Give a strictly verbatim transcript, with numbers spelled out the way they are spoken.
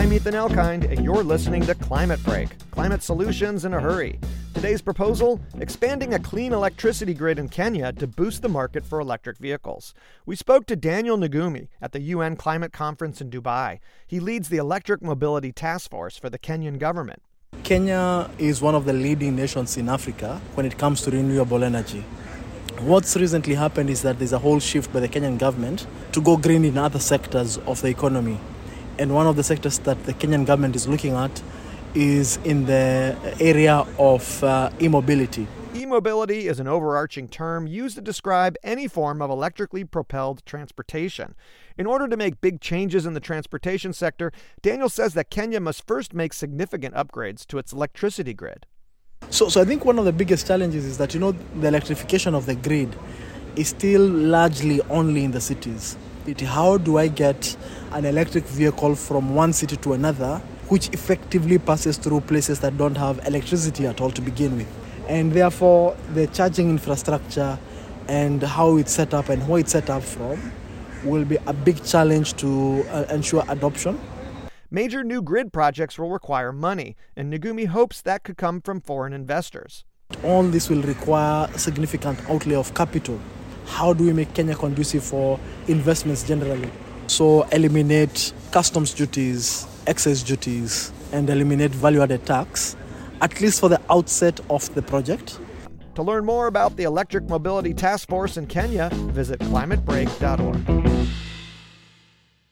I'm Ethan Elkind, and you're listening to Climate Break, climate solutions in a hurry. Today's proposal, expanding a clean electricity grid in Kenya to boost the market for electric vehicles. We spoke to Daniel Ngumi at the U N Climate Conference in Dubai. He leads the Electric Mobility Task Force for the Kenyan government. Kenya is one of the leading nations in Africa when it comes to renewable energy. What's recently happened is that there's a whole shift by the Kenyan government to go green in other sectors of the economy. And one of the sectors that the Kenyan government is looking at is in the area of uh, e-mobility. E-mobility is an overarching term used to describe any form of electrically propelled transportation. In order to make big changes in the transportation sector, Daniel says that Kenya must first make significant upgrades to its electricity grid. So, so I think one of the biggest challenges is that, you know, the electrification of the grid is still largely only in the cities. It, how do I get an electric vehicle from one city to another, which effectively passes through places that don't have electricity at all to begin with? And therefore, the charging infrastructure and how it's set up and where it's set up from will be a big challenge to uh, ensure adoption. Major new grid projects will require money, and Ngumi hopes that could come from foreign investors. All this will require a significant outlay of capital. How do we make Kenya conducive for investments generally? So eliminate customs duties, excess duties, and eliminate value-added tax, at least for the outset of the project. To learn more about the Electric Mobility Task Force in Kenya, visit climate break dot org.